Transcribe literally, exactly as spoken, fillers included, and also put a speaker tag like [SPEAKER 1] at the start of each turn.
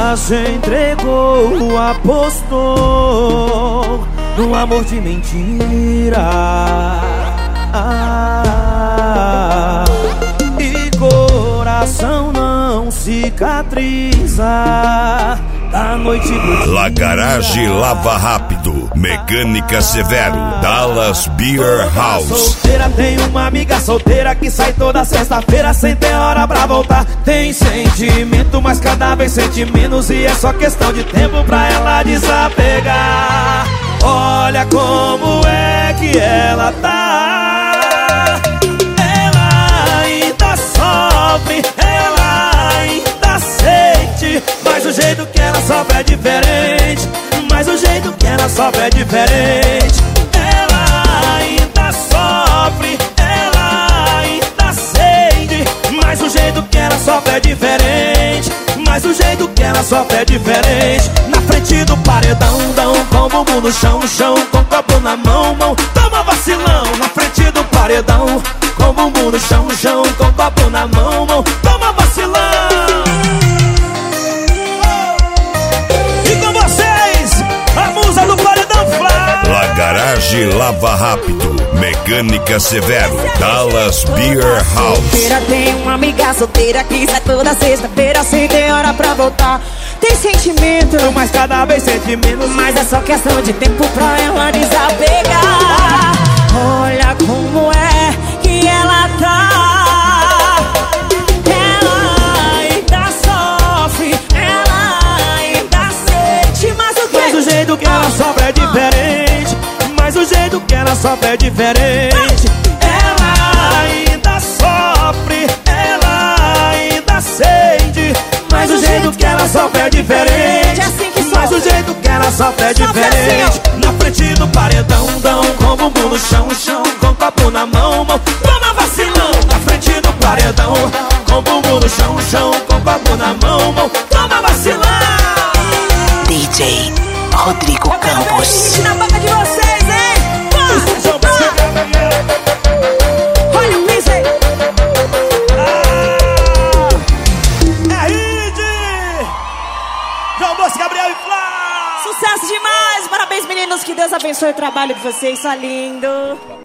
[SPEAKER 1] ela se entregou, apostou no amor de mentira. Ah, e coração não cicatriza da noite pro dia.
[SPEAKER 2] La Garage Lava Rápido, Mecânica Severo, Dallas Beer House.
[SPEAKER 1] Solteira, tem uma amiga solteira que sai toda sexta-feira sem ter hora pra voltar. Tem sentimento, mas cada vez sente menos, e é só questão de tempo pra ela desapegar. Olha como é que ela tá. Ela ainda sofre, ela ainda sente, mas o jeito que ela sofre é diferente. Mas o jeito que ela sofre é diferente. Ela ainda sofre, ela ainda sente, mas o jeito que ela sofre é diferente. Mas o jeito que ela sofre é diferente. Na frente do paredão, dão com o bumbum no chão, chão, com o copo na mão, mão, toma vacilão. Na frente do paredão, com o bumbum no chão, chão, com o copo na mão, mão, toma vacilão. E com vocês, a musa do paredão Fly.
[SPEAKER 2] La Garage Lava Rápido, Mecânica Severo, Dallas Beer House.
[SPEAKER 3] Solteira, tem uma amiga solteira que sai toda sexta-feira sem ter hora pra voltar. Tem sentimento,
[SPEAKER 1] mas cada vez sente menos,
[SPEAKER 3] mas é só questão de tempo pra ela desapegar. Olha como é que ela tá. Ela ainda sofre, ela ainda sente, mas o que?
[SPEAKER 1] Mas o jeito que ela sofre é diferente. Mas o jeito que ela sofre é diferente. Ela ainda sofre, ela ainda sente, mas o jeito que ela sofre é diferente. Mas o jeito que ela sofre é diferente. Na frente do paredão, dão com o bumbum no chão, chão, com o copo na mão, mão, toma vacilão. Na frente do paredão, com o bumbum no chão, chão, com o copo na mão, mão, toma vacilão.
[SPEAKER 4] D J Rodrigo Campos.
[SPEAKER 3] Na boca de vocês, hein? Olha o piso aí.
[SPEAKER 1] É Hit! João Bosco, Gabriel e Flá!
[SPEAKER 3] Sucesso demais! Parabéns, meninos. Que Deus abençoe o trabalho de vocês. Só lindo.